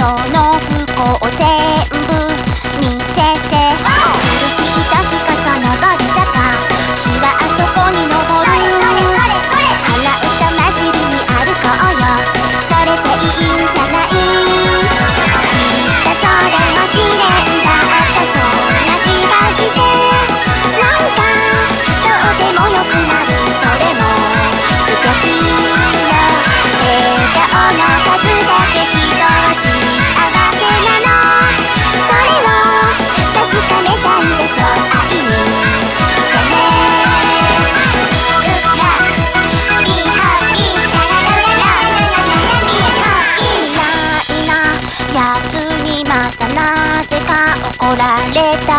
の不幸全部見せて苦しい時こそ登り坂日はあそこに登る鼻歌混じりに歩こうよそれでいいんじゃないきっとそれも試練だったそんな気がしてなんかどうでもよくなるそれも素敵よ笑顔の数だけ人は幸せなのそれを確かめたいでしょ愛にしてねいいやつにまたなぜか怒られた